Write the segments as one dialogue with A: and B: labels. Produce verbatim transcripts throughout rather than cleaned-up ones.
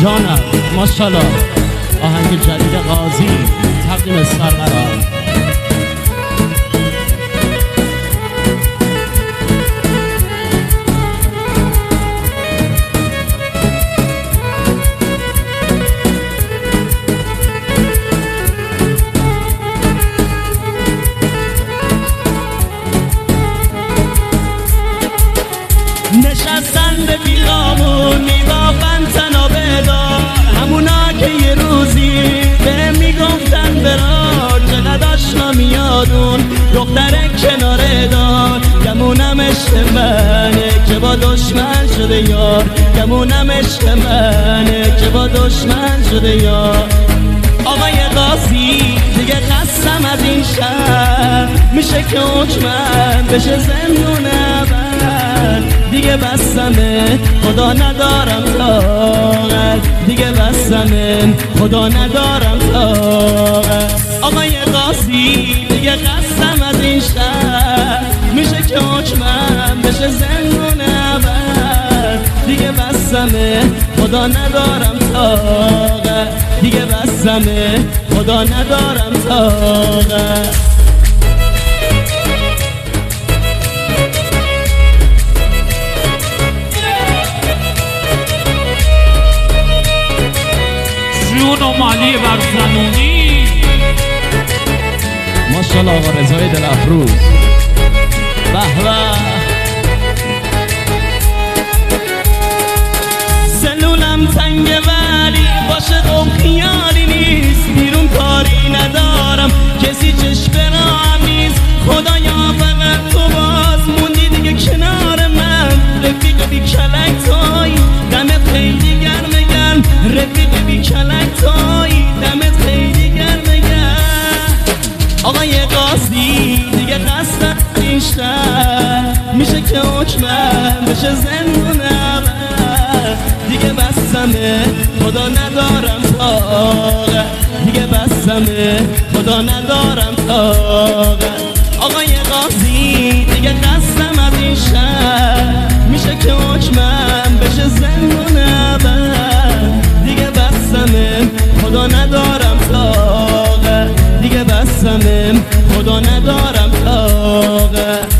A: جانم ماشاءالله. آهنگ جدید قاضی تقدیم سرقرار.
B: نشستن به بیرامون میبافن تنها بدار، همونا که یه روزی به میگفتن برار. چقدر آشنا میادون دختر کناره دار، گمونم عشق منه که با دشمن شده یار، گمونم عشق منه که با دشمن شده یار. آقای قاضی دیگه قسم از این شهر میشه که حکمم بشه زندون ابد. دیگه بسمه خدا ندارم طاقت، دیگه بسمه خدا ندارم طاقت. آقای قاضی دیگه قسم از این شهر میشه که حکمم بشه زندون ابد. دیگه بسمه خدا ندارم طاقت، دیگه بسمه خدا ندارم طاقت.
C: جون و مالی بر زنونی.
A: ماشاءالله آقا رضای دل افروز. به به.
B: سلولم تنگه ولی باشه قوم خیالی نیست، بیرون کاری ندارم کسی چشم برام نیست. خدایا فقط تو باز موندی دیگه کنار من، رفیق بی کلک توی دمت خیلی گرمه گرم، رفیق بی کلک توی دمت خیلی گرمه گرم. آقای قاضی دیگه قصد این شهر میشه که حکمم بشه زندون ابد. دیگه بسمه خدا ندارم طاقت، دیگه بسمه خدا ندارم طاقت. آقای قاضی دیگه قسم از این شهر میشه که حکمم بشه زندون ابد. دیگه بسمه خدا ندارم طاقت، دیگه بسمه خدا ندارم طاقت.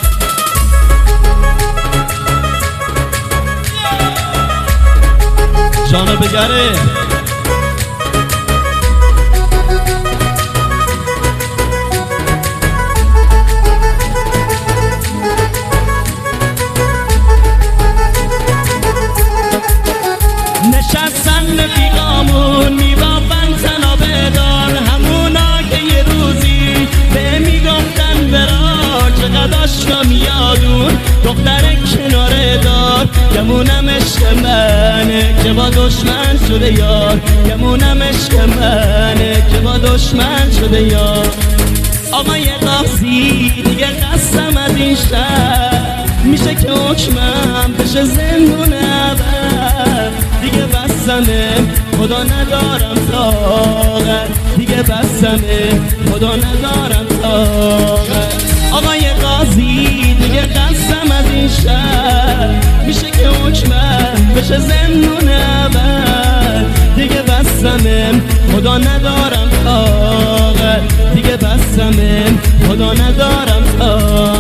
B: جانو بگره نشستن بیغامون میبافن تنها بدار، همونا که یه روزی به میگفتن برار. چقدر آشنا میادون دختر کناره دار، گمونم عشق منه که با دشمن شده یار، گمونم عشق منه که با دشمن شده یار. آقای قاضی دیگه قسم از این شهر میشه که حکمم بشه زندون ابد. دیگه بسمه خدا ندارم طاقت، دیگه بسمه خدا ندارم طاقت. آقای قاضی دیگه قسم از این شهر میشه که حکمم بشه زندون ابد. دیگه بسمه خدا ندارم طاقت، دیگه بسمه خدا ندارم طاقت.